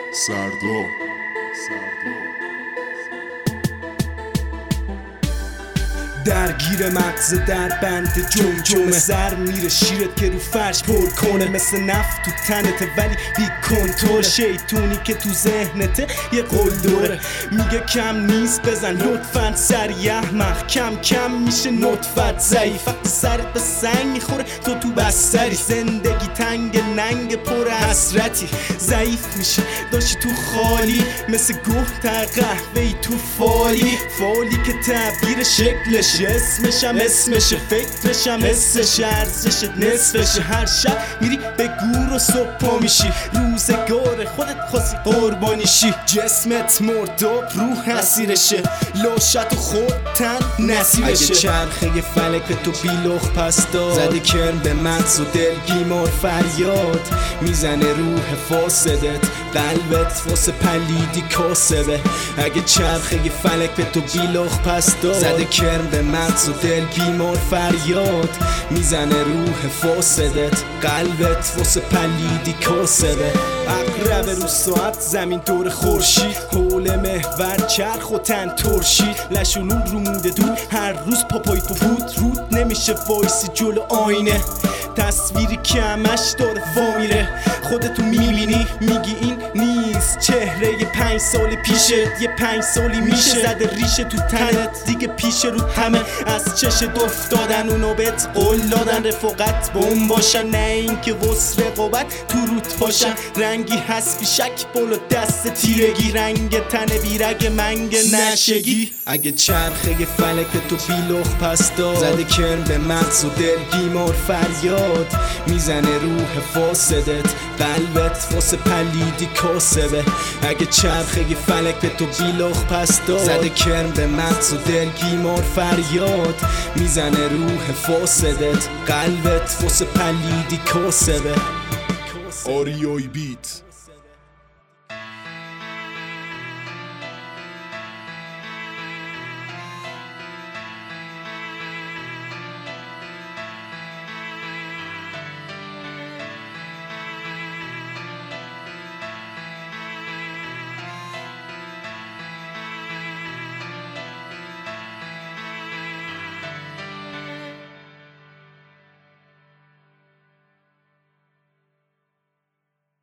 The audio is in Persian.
سردار درگیر مغز در بند جمجمه سر میره شیرت که رو فرش پر کنه مثل نفت تو تنته ولی بی کنترل شیطونی که تو ذهنته یه قول دوره میگه کم نیست بزن لطفاً سریع احمق کم کم میشه نطفت ضعیف وقتی سرت به سنگ میخوره تو بستری زندگی تنگ ننگ پر حسرتی ضعیف میشه داشتی تو خالی مثل گوه تر قهوه‌ای تو فالی که تعبیر شکلش اسمشه فکرشم حسش ارزشت نصفشه هر شب میری به گور و صبح پا میشی روزگار خودت خواستی قربانیشی جسمت مرداب روح اسیرشه لاشت و خودتن نصیرشه اگه چرخه فلک به تو بیلخ پس داد زده کرم به مغز و دل بیمار فریاد میزنه روح فاسدت قلبت واسه پلیدی کاسبه اگه چرخه فلک به تو بیلخ پس داد زده کرم به مغز و دل بیمار فریاد میزنه روح فاسدت قلبت واسه پلیدی کاسبه اقرب رو ساعت زمین دور خورشید حول محور چرخ و تن ترشید لشونون رو مونده دور هر روز پاپای پود رود نمیشه وایسی جلو آینه تصویری که همش داره وامیره خودتو میبینی میگی این نیست چهره 5 سال پیشت یه 5 سالی میشه زده ریشه تو تنت دیگه پیش رو همه از چشت افتادن اونو بهت قول دادن رفاقت بوم باشن نه این که وصف رقابت تو روت باشن رنگی هست شک بالا دست تیرگی رنگ تن بیرگ منگ نشگی اگه چرخه فلک تو بیلخ پس داد زده کرم به مغز و دل بیمار فریاد میزنه روح فاسدت قلبت واسه پلیدی کاسبه اگه چرخه فلک به تو بیلخ پس داد زده کرم به مغز و دل بیمار فریاد میزنه روح فاسدت قلبت واسه پلیدی کاسبه آریای بیت